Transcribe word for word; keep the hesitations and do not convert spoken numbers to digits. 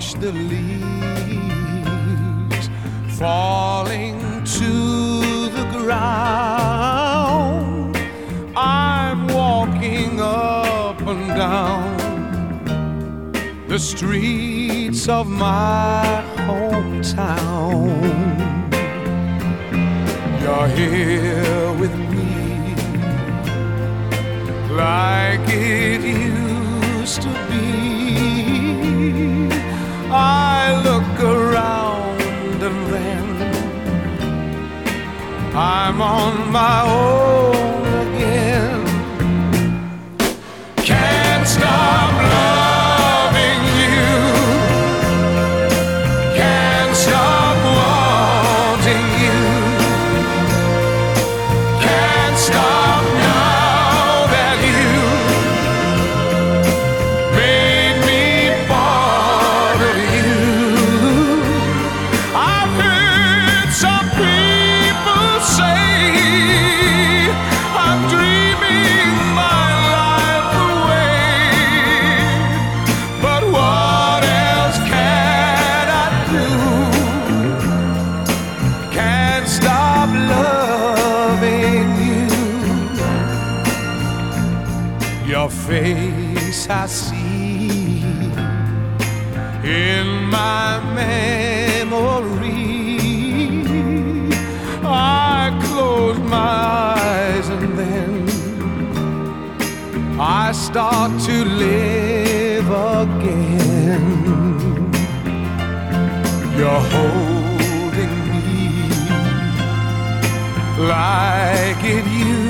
watch the leaves falling to the ground. I'm walking up and down the streets of my hometown. You're here with me like it used to be. I look around and then I'm on my own again. Can't stop loving you, can't stop wanting you, can't stop now that you made me part of you. I've heard some people say I'm dreaming my life away, but what else can I do? Can't stop loving you. Your face I see in my memory. I close my eyes and then I start to live again. You're holding me like it used